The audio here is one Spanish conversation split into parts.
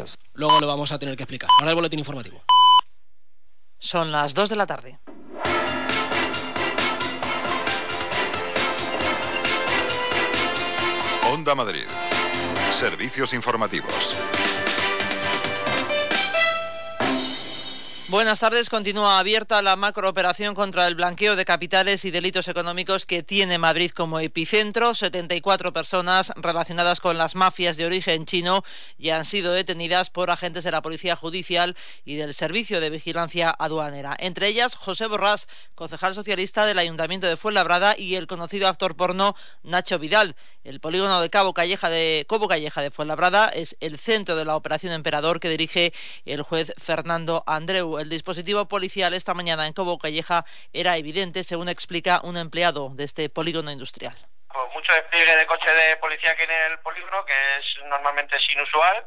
cosas. Luego lo vamos a tener que explicar. Ahora el boletín informativo. Son las 2 de la tarde. Onda Madrid. Servicios informativos. Buenas tardes. Continúa abierta la macrooperación contra el blanqueo de capitales y delitos económicos que tiene Madrid como epicentro. 74 personas relacionadas con las mafias de origen chino ya han sido detenidas por agentes de la Policía Judicial y del Servicio de Vigilancia Aduanera. Entre ellas, José Borrás, concejal socialista del Ayuntamiento de Fuenlabrada, y el conocido actor porno Nacho Vidal. El polígono de Cabo Calleja de Fuenlabrada es el centro de la operación Emperador que dirige el juez Fernando Andreu. El dispositivo policial esta mañana en Cabo Calleja era evidente, según explica un empleado de este polígono industrial. Pues mucho despliegue de coche de policía aquí en el polígono, que es normalmente inusual,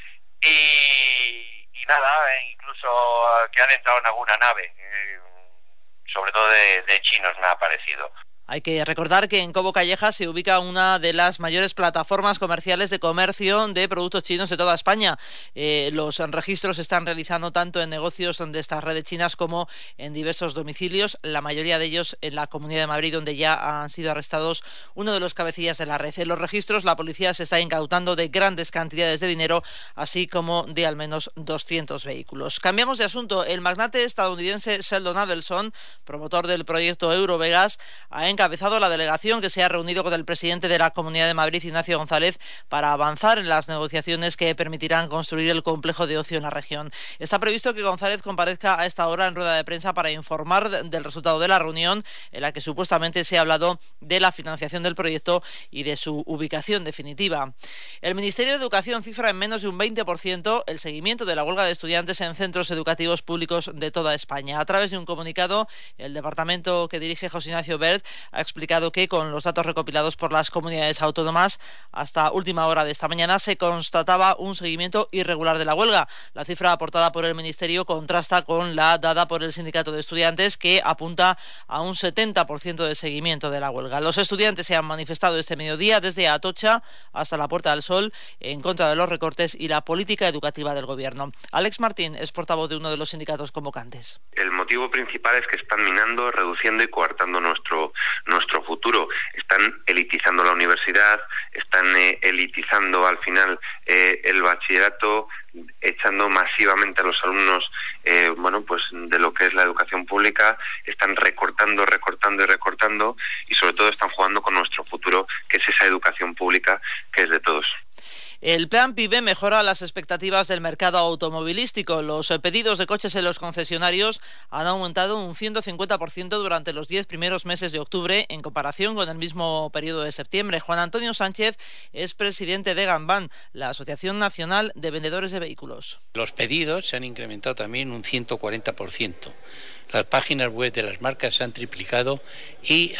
y nada, incluso que han entrado en alguna nave, sobre todo de chinos me ha parecido. Hay que recordar que en Cabo Calleja se ubica una de las mayores plataformas comerciales de comercio de productos chinos de toda España. Los registros se están realizando tanto en negocios de estas redes chinas como en diversos domicilios, la mayoría de ellos en la Comunidad de Madrid, donde ya han sido arrestados uno de los cabecillas de la red. En los registros, la policía se está incautando de grandes cantidades de dinero, así como de al menos 200 vehículos. Cambiamos de asunto. El magnate estadounidense Sheldon Adelson, promotor del proyecto Eurovegas, ha encabezado la delegación que se ha reunido con el presidente de la Comunidad de Madrid, Ignacio González, para avanzar en las negociaciones que permitirán construir el complejo de ocio en la región. Está previsto que González comparezca a esta hora en rueda de prensa para informar del resultado de la reunión, en la que supuestamente se ha hablado de la financiación del proyecto y de su ubicación definitiva. El Ministerio de Educación cifra en menos de un 20% el seguimiento de la huelga de estudiantes en centros educativos públicos de toda España. A través de un comunicado, el departamento que dirige José Ignacio Bert ha explicado que con los datos recopilados por las comunidades autónomas hasta última hora de esta mañana se constataba un seguimiento irregular de la huelga. La cifra aportada por el Ministerio contrasta con la dada por el Sindicato de Estudiantes, que apunta a un 70% de seguimiento de la huelga. Los estudiantes se han manifestado este mediodía desde Atocha hasta la Puerta del Sol en contra de los recortes y la política educativa del Gobierno. Alex Martín es portavoz de uno de los sindicatos convocantes. El motivo principal es que están minando, reduciendo y coartando nuestro futuro. Están elitizando la universidad, están elitizando al final el bachillerato, echando masivamente a los alumnos de lo que es la educación pública. Están recortando y sobre todo están jugando con nuestro futuro, que es esa educación pública que es de todos. El plan PIBE mejora las expectativas del mercado automovilístico. Los pedidos de coches en los concesionarios han aumentado un 150% durante los 10 primeros meses de octubre en comparación con el mismo periodo de septiembre. Juan Antonio Sánchez es presidente de Ganban, la Asociación Nacional de Vendedores de Vehículos. Los pedidos se han incrementado también un 140%. Las páginas web de las marcas se han triplicado y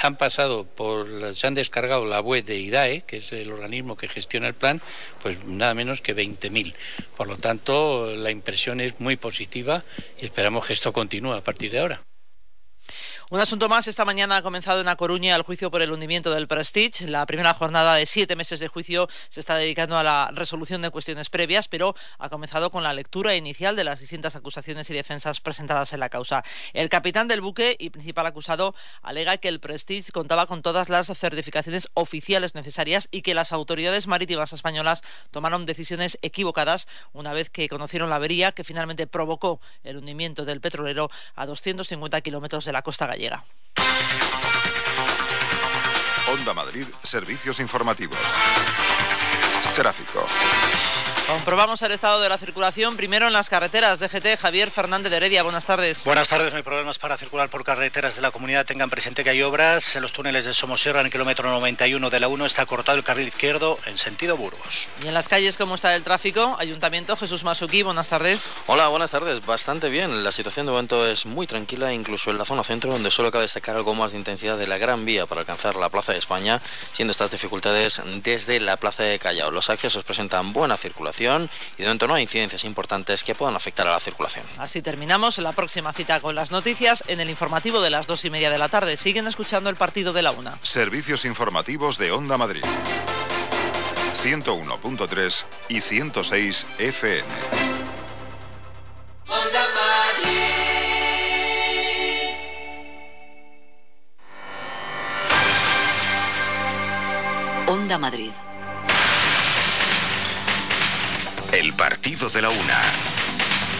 se han descargado la web de IDAE, que es el organismo que gestiona el plan, pues nada menos que 20.000. Por lo tanto, la impresión es muy positiva y esperamos que esto continúe a partir de ahora. Un asunto más. Esta mañana ha comenzado en A Coruña el juicio por el hundimiento del Prestige. La primera jornada de 7 meses de juicio se está dedicando a la resolución de cuestiones previas, pero ha comenzado con la lectura inicial de las distintas acusaciones y defensas presentadas en la causa. El capitán del buque y principal acusado alega que el Prestige contaba con todas las certificaciones oficiales necesarias y que las autoridades marítimas españolas tomaron decisiones equivocadas una vez que conocieron la avería que finalmente provocó el hundimiento del petrolero a 250 kilómetros de la costa gallega. Onda Madrid, servicios informativos. Tráfico. Comprobamos el estado de la circulación primero en las carreteras. DGT, Javier Fernández de Heredia, buenas tardes. Buenas tardes, no hay problemas para circular por carreteras de la comunidad. Tengan presente que hay obras en los túneles de Somosierra. En el kilómetro 91 de la 1 está cortado el carril izquierdo en sentido Burgos. Y en las calles, ¿cómo está el tráfico? Ayuntamiento, Jesús Masuquí, buenas tardes. Hola, buenas tardes, bastante bien. La situación de momento es muy tranquila, incluso en la zona centro, donde solo cabe destacar algo más de intensidad de la Gran Vía para alcanzar la Plaza de España, siendo estas dificultades desde la Plaza de Callao. Los accesos presentan buena circulación y de momento no hay incidencias importantes que puedan afectar a la circulación. Así terminamos. La próxima cita con las noticias en el informativo de las 2:30 de la tarde. Siguen escuchando el partido de la 1. Servicios informativos de Onda Madrid. 101.3 y 106 FM. Onda Madrid. El partido de la una.